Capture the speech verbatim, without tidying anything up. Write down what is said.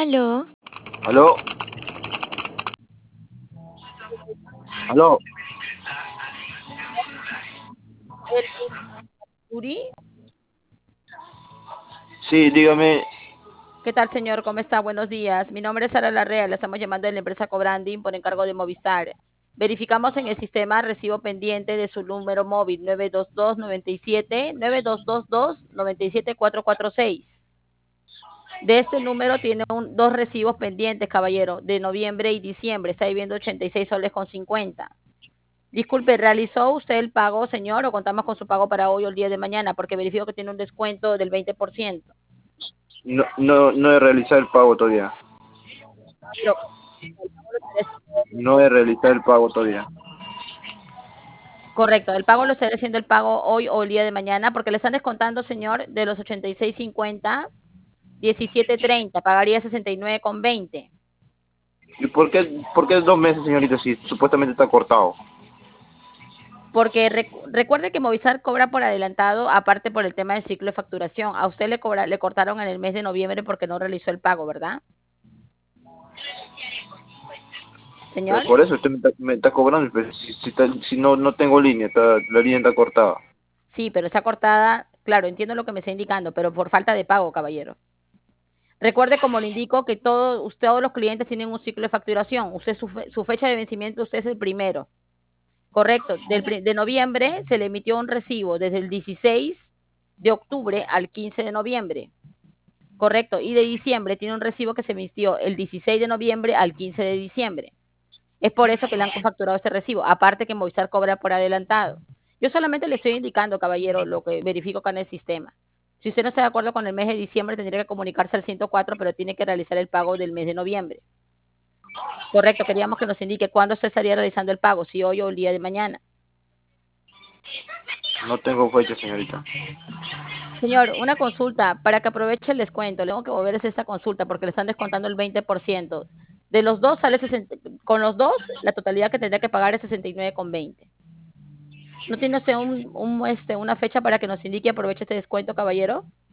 Aló. Aló, aló. Uri, Sí, dígame. ¿qué tal, señor? ¿Cómo está? Buenos días. Mi nombre es Sara Larrea, le estamos llamando de la empresa Cobranding por encargo de Movistar. Verificamos en el sistema recibo pendiente de su número móvil nueve dos dos nueve siete nueve dos dos dos nueve siete cuatro cuatro seis. De este número tiene un, dos recibos pendientes, caballero, de noviembre y diciembre. Está debiendo ochenta y seis soles con cincuenta. Disculpe, ¿realizó usted el pago, señor, o contamos con su pago para hoy o el día de mañana? Porque verifico que tiene un descuento del veinte por ciento. No, no, no he realizado el pago todavía. Pero No he realizado el pago todavía. correcto, el pago lo estaré haciendo el pago hoy o el día de mañana, porque le están descontando, señor, de los ochenta y seis cincuenta, diecisiete treinta, pagaría sesenta y nueve con veinte. ¿Y por qué, por qué dos meses, señorita, si supuestamente está cortado? Porque recu recuerde que Movistar cobra por adelantado, aparte por el tema del ciclo de facturación. A usted le cobra, le cortaron en el mes de noviembre porque no realizó el pago, ¿verdad? Pero Señor. por eso usted me está, me está cobrando, pero si, si, está- si no, no tengo línea, está, la línea está cortada. Sí, pero está cortada. Claro, entiendo lo que me está indicando, pero por falta de pago, caballero. Recuerde, como le indico, que todo, usted, todos los clientes tienen un ciclo de facturación. Usted, su, fe, su fecha de vencimiento, usted es el primero. Correcto. Del, de noviembre se le emitió un recibo desde el dieciséis de octubre al quince de noviembre. Correcto. Y de diciembre tiene un recibo que se emitió el dieciséis de noviembre al quince de diciembre. Es por eso que le han facturado este recibo. Aparte que Movistar cobra por adelantado. Yo solamente le estoy indicando, caballero, lo que verifico acá en el sistema. Si usted no está de acuerdo con el mes de diciembre, tendría que comunicarse al ciento cuatro, pero tiene que realizar el pago del mes de noviembre. Correcto, queríamos que nos indique cuándo usted estaría realizando el pago, si hoy o el día de mañana. No tengo fecha, señorita. Señor, una consulta, para que aproveche el descuento, le tengo que volver a hacer esta consulta porque le están descontando el veinte por ciento. De los dos sale sesenta, con los dos, la totalidad que tendría que pagar es sesenta y nueve con veinte. ¿No tiene usted un, un, este, una fecha para que nos indique y aproveche este descuento, caballero?